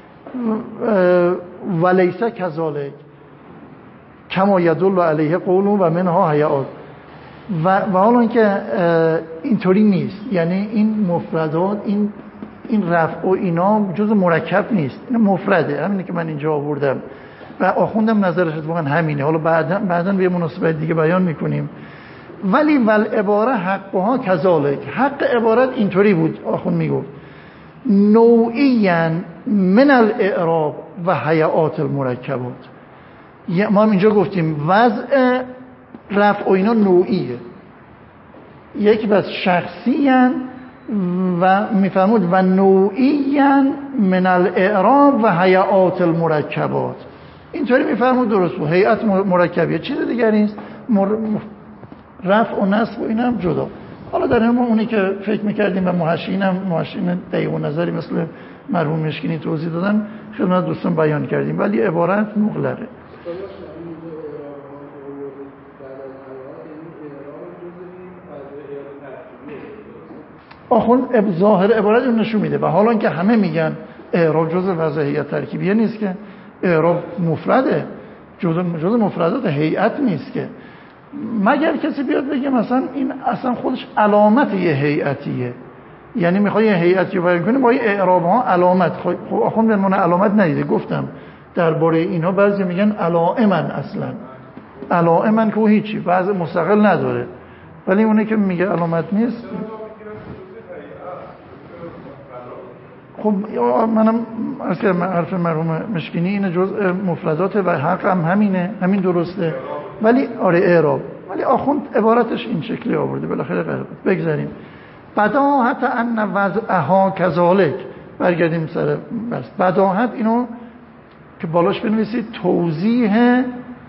و لیس کذالک کما یدل علیه قول و منها هیئات. و و حالا اینکه اینطوری نیست، یعنی این مفردات، این این رفع و اینا جز مرکب نیست، این مفرده، همینه که من اینجا آوردم و آخوندم نظرش اتفاقا همینه. حالا بعدا بعدا به مناسبت دیگه بیان میکنیم. ولی ول عباره حقها کذالک، حق عبارت اینطوری بود آخوند میگفت نوعیاً من الاعراب و هیئات المرکبات. ما هم اینجا گفتیم وضع رفع و اینا نوعیه، یکی بس شخصیاً و میفرمود و نوعیاً من الاعراب و هیئات المرکبات. اینطوری میفرمود درست بود. هیئت مرکبیه چیز دیگری نیست، مر... رفع و نصب و اینا هم جدا. حالا در همون اونی که فکر میکردیم و محشین هم محشین دقیق و نظری مثل مرحوم مشکینی توضیح دادن خدمت دوستان بیان کردیم، ولی عبارت مغلقه. آخوند ظاهر عبارت اون نشون میده و حالا که همه میگن اعراب جزء وضعیت ترکیبیه نیست که، اعراب مفرده، جزء جزء مفردات هیئت نیست که، مگر کسی بیاد بگه مثلا این اصلا خودش علامت یه هیئتیه، یعنی میخوای یه هیئتی رو بیان کنی با این اعراب ها علامت. خب آخوند به من علامت ندیده، گفتم درباره اینا بعضی میگن علائمن، اصلا علائمن که هیچی بعضی مستقل نداره، ولی اونه که میگه علامت نیست. خب منم از که حرف مرحوم مشکینی اینه جزء مفردات و حق هم همینه، همین درسته، ولی آره اعراب، ولی آخوند عبارتش این شکلی آورده. بالاخره قرار بگذاریم بداهت ان وضعها کذالک. برگردیم سر بس بداهت اینو که بالاش بنویسید توضیح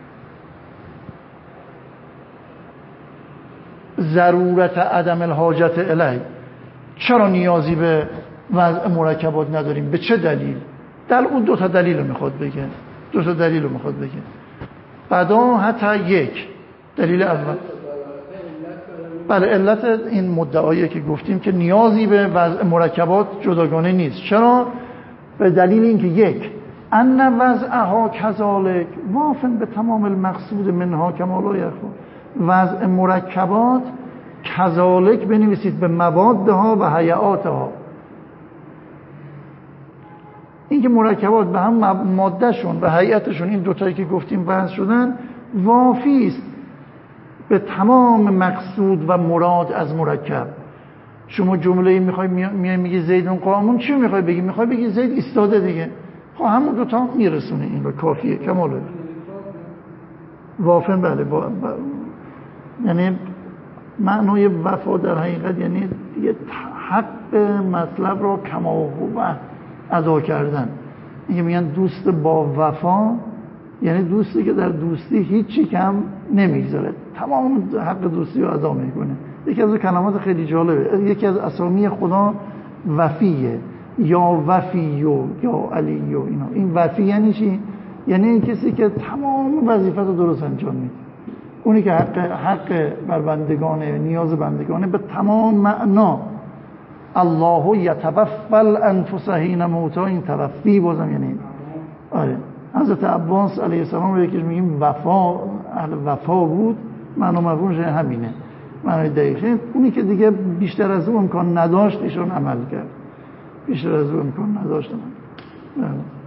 ضرورت عدم الحاجت الیه، چرا نیازی به وضع مرکبات نداریم، به چه دلیل؟ دل اون دو تا دلیل رو میخواد بگه، دو تا دلیل رو میخواد بگه. بداهت یک، دلیل اول بله علت این مدعایی که گفتیم که نیازی به وضع مرکبات جداگانه نیست. چرا؟ به دلیل اینکه یک ان وضعها کذالک وافن به تمام المقصود منها کما لا یخفی، وضع مرکبات کذالک بنویسید به موادها و هیئاتها، این که مرکبات به هم مادهشون و هیئتشون این دوتایی که گفتیم بحث شدن وافی است به تمام مقصود و مراد از مرکب. شما جمله‌ای میخوای میای میگی زیدون قائمون، چی میخوای بگی؟ میخوای بگی زید ایستاده دیگه، خب همون دوتا میرسونه، این رو کافیه، کماله. وافن بله با... با... یعنی معنای وفا در حقیقت یعنی یه حق مطلب رو کما هو ادا کردن. اینکه میگن دوست با وفا یعنی دوستی که در دوستی هیچی کم نمیگذاره، تمام حق دوستی رو ادا میکنه. یکی از کلمات خیلی جالبه، یکی از اسامی خدا وفیه، یا وفیو یا علیو. اینا این وفی یعنی چی؟ یعنی این کسی که تمام وظیفت رو درست انجام میده، اونی که حق حق بر بندگانه، نیاز بندگانه به تمام معنا. الله یتوفی الانفس حین موتها، این توفی بازم یعنی آره حضرت عباس علیه السلام رو یکیش میگیم وفا، اهل وفا بود، معنا مفهومش همینه، معنای دقیقه. اونی که دیگه بیشتر از اون امکان نداشت ایشون عمل کرد، بیشتر از اون امکان نداشت عمل.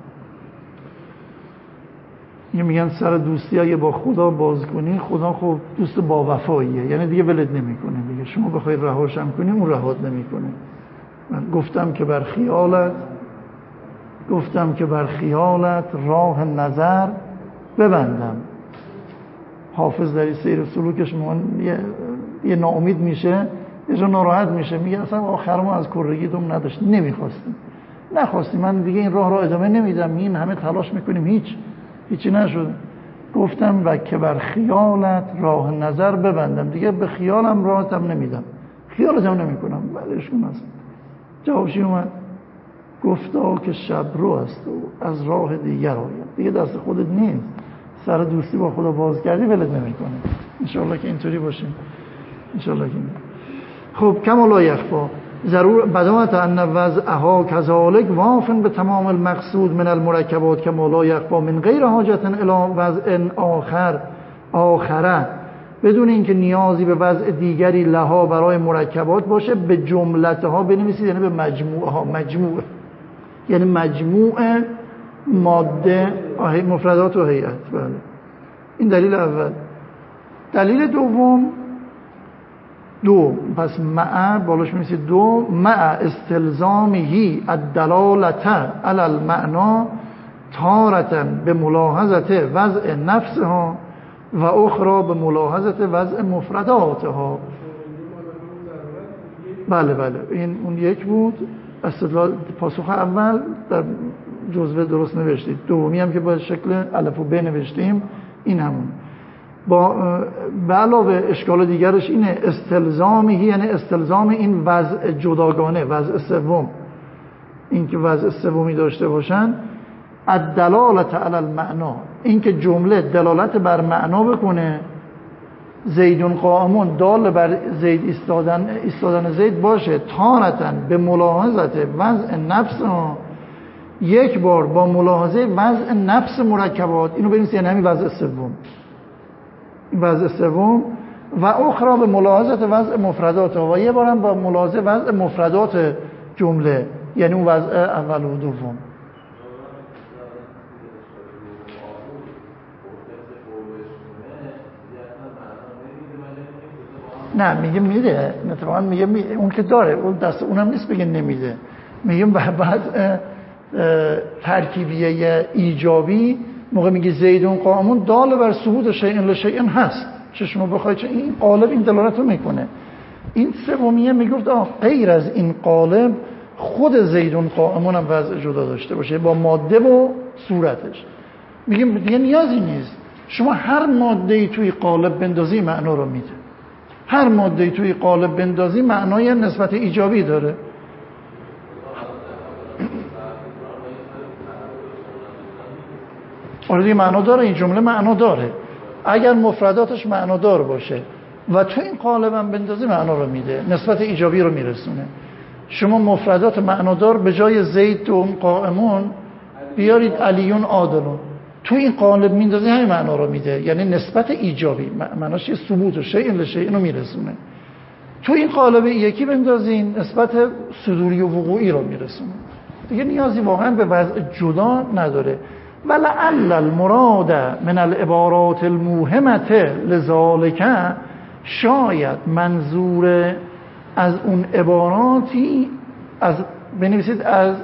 یه میگن سر دوستی اگه با خدا باز کنی، خدا خب دوست با وفاییه، یعنی دیگه ولت نمیکنه دیگه، شما بخوای رهاشم کنی اون رهات نمیکنه. من گفتم که بر خیالت گفتم که بر خیالت راه نظر ببندم. حافظ در سیر سلوکش یه, یه ناامید میشه، یه جا ناراحت میشه، میگه اصلا آخر ما از کرگی دوم نداشت، نمیخواستیم نخواستیم من دیگه این راه را ادامه نمیدم، این همه تلاش میکنیم هیچ هیچی نشده. گفتم و که بر خیالت راه نظر ببندم، دیگه به خیالم راهتم نمیدم، خیالتم نمیکنم، بلش کن. اصلا جوابشی اومد گفتا که شب رو است و از راه دیگر آید، دیگه دست خودت نیست، سر دوستی با خدا باز کردی ولت نمیکنه. انشالله که اینطوری باشیم، انشالله که این. خب کما لا یخفی ضرور بداهت ان وضعها کذالک وافن به تمام المقصود من المرکبات کما لا یخفی من غیر حاجت الی وضع آخر آخره بدون اینکه نیازی به وضع دیگری لها برای مرکبات باشه به جملتها بنویسید، یعنی به مجموعه ها. مجموعه یعنی مجموع ماده مفردات و هیئت. بله این دلیل اول. دلیل دوم دو، پس مع بالاش می‌نویسید دو، مع استلزامه الدلالة علی المعنا تارة به ملاحظه وضع نفسها و اخرى به ملاحظه وضع مفرداتها. بله بله این اون یک بود. استدلال پاسخ اول در جزوه درست نوشتید. دومی هم که با شکل الف و ب نوشتیم این همون. با به علاوه اشکال دیگرش اینه استلزامی، یعنی استلزام این وضع جداگانه، وضع سوم، این که وضع سومی داشته باشن. الدلالة علی المعنا، این که جمله دلالت بر معنا بکنه. زیدون قائمون دال بر زید ایستادن ایستادن زید باشه. تارتن به ملاحظه وضع نفس ها، یک بار با ملاحظه وضع نفس مرکبات. اینو ببینید یعنی همین وضع سوم، وضع سوم. و اخرى به ملاحظه وضع مفردات ها، و یه بارم با ملاحظه وضع مفردات جمله، یعنی اون وضع اول و دوم. نه میگه میده، اتفاقا میگه می... اون که داره، اون دست اونم نیست بگه نمیده. میگه بعد ترکیبیه ایجابی موقع میگه زیدون قائمون دال بر ثبوت شیء لشیء هست، چه شما بخواید چه این قالب این دلالت رو میکنه. این سومیه میگفت آه غیر از این قالب خود زیدون قائمون هم وضع جدا داشته باشه با ماده و صورتش. میگه دیگه نیازی نیست شما هر ماده‌ای توی قالب بندازی معنا رو میده. هر ماده‌ای توی قالب بندازی معنای نسبت ایجابی داره. آره دیگه معنا داره، این جمله معنا داره. اگر مفرداتش معنا دار باشه و تو این قالب هم بندازی معنا رو میده، نسبت ایجابی رو میرسونه. شما مفردات معنا دار به جای زید و قائمون بیارید علیون عادلون، تو این قالب میندازی همین معنا رو میده، یعنی نسبت ایجابی. معناش یه ثبوت و شیء لشیء اینو میرسونه. تو این قالب یکی بندازین نسبت صدوری و وقوعی رو میرسونه. دیگه نیازی واقعا به وضع جدا نداره. ولعل المراد من العبارات الموهمه لذالک، شاید منظور از اون عباراتی از بنویسید از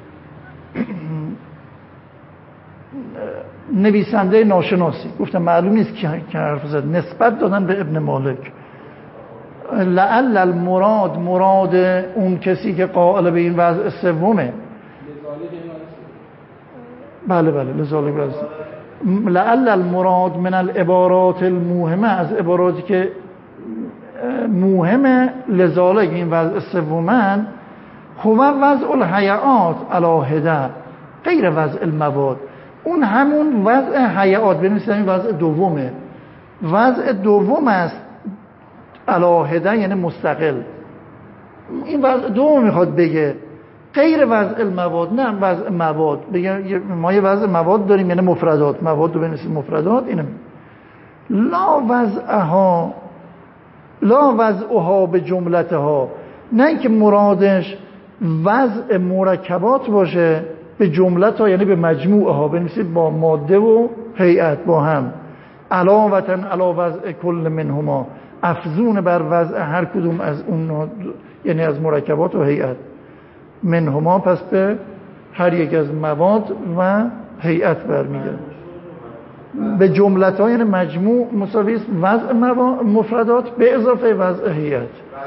نویسنده ناشناسی، گفتم معلوم نیست کی حرف زد، نسبت دادن به ابن مالک. لعل المراد، مراد اون کسی که قائل به این وضع سومه. بله بله لذالک وضع. لعل المراد من العبارات الموهمه، از عباراتی که موهمه لذالک این وضع سومن، هو وضع الهیئات علی حده غیر وضع المواد. اون همون وضع هیئات، بنویسید این وضع دومه. وضع دوم است علی حده یعنی مستقل. این وضع دوم میخواد بگه غیر وضع المواد، نه وضع مواد. بگه ما یه وضع مواد داریم یعنی مفردات، مواد رو بنویسید مفردات. اینه لا وضعها، لا وضعها به جملتها، نه اینکه مرادش وضع مرکبات باشه به جملتها یعنی به مجموعه ها، بنویسید با ماده و هیئت با هم. علاوه علی وضع کل منهما، افزون بر وضع هر کدوم از اون، یعنی از مرکبات و هیئت. منهما پس به هر یک از مواد و هیئت برمیگرده. به جملتها یعنی مجموع مساوی است وضع مفردات به اضافه وضع هیئت.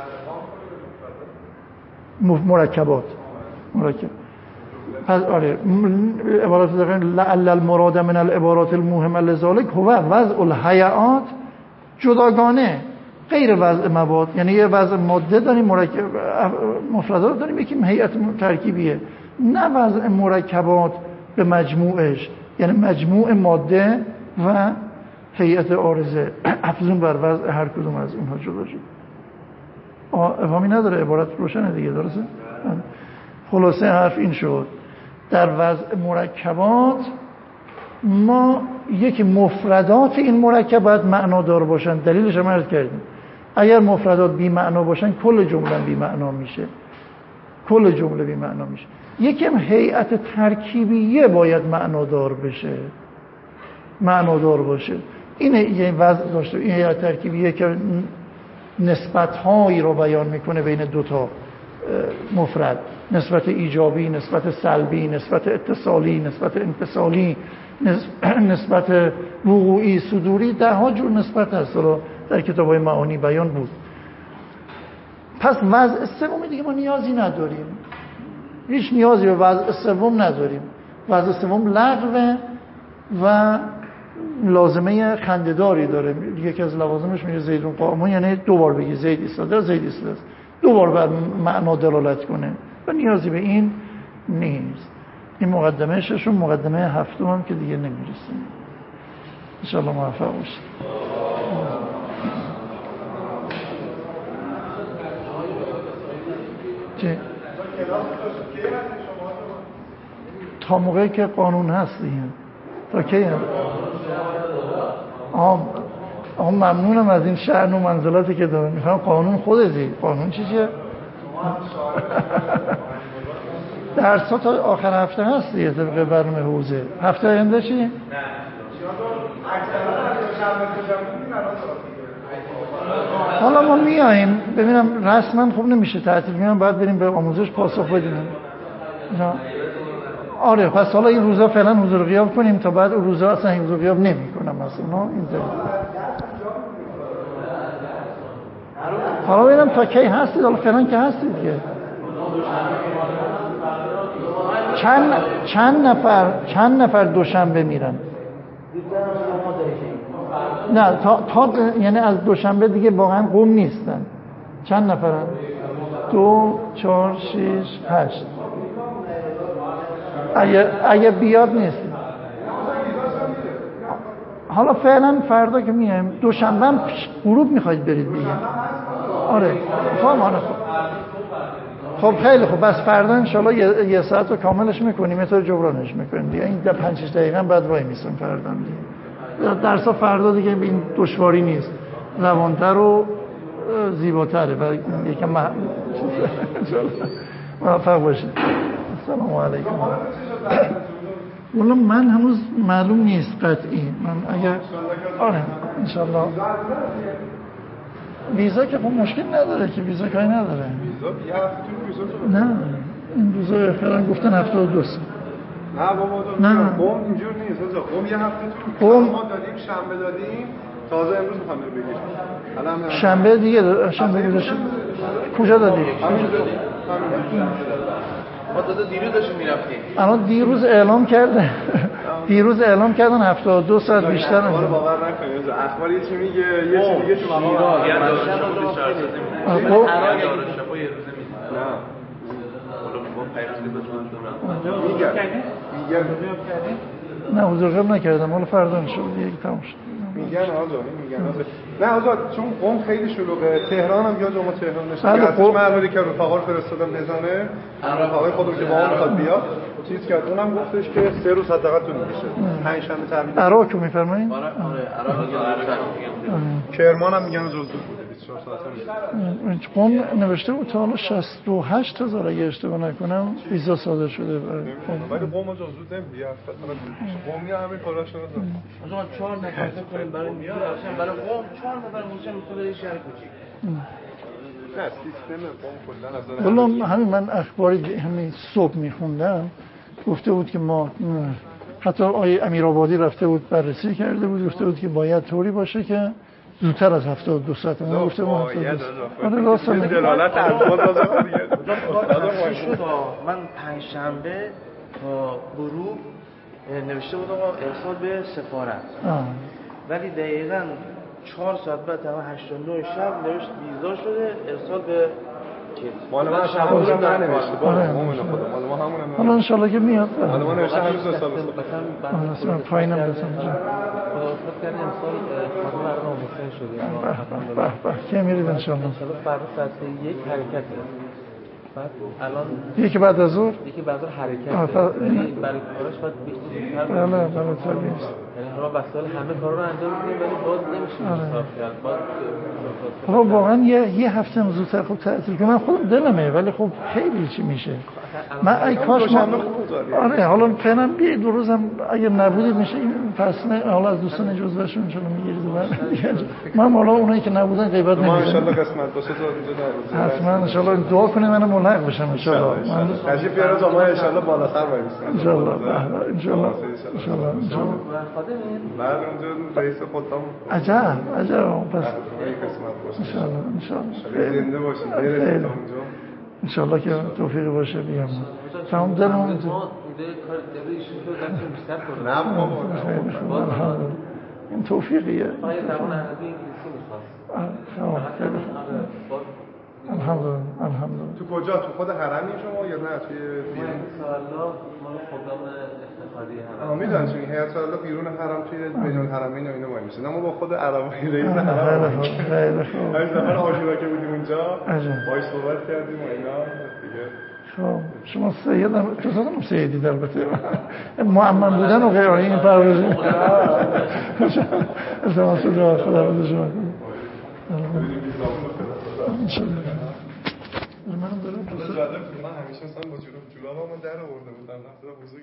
مرکبات مرکب. پس آره عبارات دقیقاً لعل المراد من العبارات المهمه لذالک هو وضع الهیئات جداگانه غیر وضع مواد، یعنی یه وضع ماده داریم مرکب مفردات داریم، یکی هیئت ترکیبیه، نه وضع مرکبات به مجموعش یعنی مجموع ماده و هیئت عارضه افزون بر وضع هر کدوم از اونها جدا شد. افهامی نداره، عبارت روشنه دیگه، درسته؟ خلاصه حرف این شد در وضع مرکبات ما یکی مفردات این مرکب باید معنادار باشن. دلیلش هم عرض کردیم. اگر مفردات بی معنا باشن کل جمله بی معنا میشه. کل جمله بی معنا میشه. یکی هم هیئت ترکیبیه باید معنادار بشه. معنادار باشه. این یه وضع داشته. این هیئت ترکیبیه که نسبت‌هایی رو بیان میکنه بین دو تا مفرد، نسبت ایجابی، نسبت سلبی، نسبت اتصالی، نسبت انفصالی، نسبت وقوعی، صدوری، ده ها جور نسبت هست رو در کتاب‌های معانی بیان بود. پس وضع سوم دیگه ما نیازی نداریم، هیچ نیازی به وضع سوم نداریم. وضع سوم لغوه و لازمه خنده‌داری داره. یکی از لوازمش میگه زیدون قائم، یعنی دو بار بگی زید ایستاده، زید ایستاده، دو بار بر معنا دلالت کنه و نیازی به این نیست. این مقدمه ششم. مقدمه هفتم هم که دیگه نمیرسیم. ان شاء الله موفق باشید. چه؟ تا موقعی که قانون هست دیگه. تا کی هم؟ آه آه ممنونم از این شأن و منزلتی که دارم. میخوام قانون خودتی. قانون چیه؟ درس‌ها تا آخر هفته هست دیگه طبق برنامه حوزه. هفته آینده چی؟ حالا ما میاییم ببینم رسما خوب نمیشه تعطیل میام، باید بریم به آموزش پاسخ بدیم. آره پس حالا این روزا فعلا حضور غیاب کنیم تا بعد اون روزا اصلا حضور غیاب نمی‌کنم مثلا این طور. حالا ببینم تا کی هستید. حالا فعلا که هستید که چند چند نفر چند نفر دوشنبه میرن؟ نه تا, تا یعنی از دوشنبه دیگه واقعا قوم نیستن. چند نفرن؟ دو چهار شش هشت. اگه اگه بیاد نیست. حالا فعلا فردا که میایم دوشنبه هم غروب میخواید برید دیگه. آره خب آره خب خب خیلی خوب. بس فردا انشالله یه, یه ساعت رو کاملش میکنیم، یه طور جبرانش میکنیم دیگه. این ده پنج شش دقیقه بعد وای میسیم فردا دیگه. درسا فردا دیگه این دشواری نیست، روانتر و زیباتره و یکم مح... موفق باشید. السلام علیکم. والله من هنوز معلوم نیست قطعی. من اگر آره انشالله ویزا که خب مشکل نداره که، ویزا کاری نداره. ویزا یه هفته ویزا نه این ویزا فعلا گفتن هفتاد و دو سه. نه بابا نه قوم اینجور نیست. قوم یه هفته تو قوم ما دادیم، شنبه دادیم، تازه امروز میخوام بگیریم. الان شنبه دیگه شنبه گذاشتیم. کجا دادیم؟ ما تازه دیروز داشتیم میرفتیم. الان دیروز اعلام کرده. دیروز اعلام کردن هفتاد و دو ساعت بیشتر نمیشه. ما باور نکنید. اخبار یه چی میگه، یه چی میگه تو مقام یه دانشجو بود شهرسازی می‌کنه. خب هر دانشجو یه روزه می‌ده. نه. حالا ما پیروز که داشتیم میگه. میگه. نه حضور غیاب نکردم. حالا فردا ان شاء الله دیگه تموم شد. میگن آزاد میگن آزاد. نه آزاد چون قم خیلی شلوغه. تهران هم یاد ما تهران نشد. ارتش مردی که رفقا رو فرستادم بزنه. رفقای خودم که با اون میخواد بیاد. چیز کرد اونم گفتش که سه روز حداقل طول میکشه. پنج شنبه تحویل. عراق میفرمایید؟ آره عراق میگن. کرمان هم میگن روز بود. بیست و چهار ساعته. قم نوشته بود تا حالا شصت و هشت هزار اگه اشتباه نکنم ویزا صادر شده برای قم. ولی قم جزو نمیاد. قمی همین کاراش نداره. مثلا چهار نفر کنیم برای میاد برای قم چهار نفر میشن مثلا شهر کوچیک. نه سیستم قم کلا از والله همین من اخباری همین صبح میخوندم گفته بود که ما حتی آیه امیرآبادی رفته بود بررسی کرده بود، گفته بود که باید طوری باشه که زودتر از هفتاد و دو ساعت. من گفتم آره راست میگی. دلالت الفاظ لازم دیگه. من پنج شنبه تا غروب نوشته بودم ارسال به سفارت. ولی دقیقاً چهار ساعت بعد تمام هشت و نه شب نوشت ویزا شده ارسال به مال من شب روز ننوشته با همون خودم مال ما همون. حالا ان شاء الله که میاد. مال ما نوشته هر روز سال مثلا من پایینم رسم. خداحافظ کردیم امسال خانم برنامه حسین شده. به به به که میرید ان شاء الله. فردا ساعت یک حرکت بعد الان یکی بعد از ظهر یکی بعد از ظهر حرکت یعنی برای کارش باید بیشتر بله بله طبیعی است. یعنی ما بسال همه کارا رو انجام میدیم ولی باز نمیشه حساب کرد. باز خب واقعا یه یه هفته زودتر خب تعطیل کنم خودم دلمه ولی خب خیلی چی میشه. من ای کاش ما آره حالا فعلا بی دو روزم اگه نبودید میشه این فصل حالا از دوستان جزوهشون شما میگیرید و من حالا اونایی که نبودن غیبت نمی‌کنم. ما ان شاء الله قسمت باشه تو اینجا حتما ان شاء الله دعا کنید منو ملحق بشم ان شاء الله. تشریف بیارید ما ان شاء الله بالاتر وایسیم. ان شاء الله ان شاء الله ان شاء الله ان شاء الله. بعد اونجا رئیس خودم عجب عجب پس این قسمت باشه. ان شاء الله ان شاء الله. زنده باشید. برسید اونجا. ان شاء الله که توفیقی باشه بیام. تمام دلم ما ایده کار ایشون رو دستم بیشتر کنه. نه بابا. این توفیقیه. آیا زبان عربی انگلیسی می‌خواست؟ الحمدلله الحمدلله. تو کجا تو خود حرمی شما یا نه توی بیرون؟ انشاءالله مال خدام افتخاری حرم. آ میدونم چون هیئت الله بیرون حرم توی بین الحرمین و اینا وای میشه. اما با خود عربی رئیس حرم. خیلی خوب. از زمان عاشورا که بودیم اونجا باهاش صحبت کردیم و اینا دیگه. خب شما سید هم تو زدم سیدی البته معمم بودن و غیر این پروازی التماس دعا خدا بده شما انشالله. منم دارم جالب من همیشه مثلا با جوراب جورابم در آورده بودم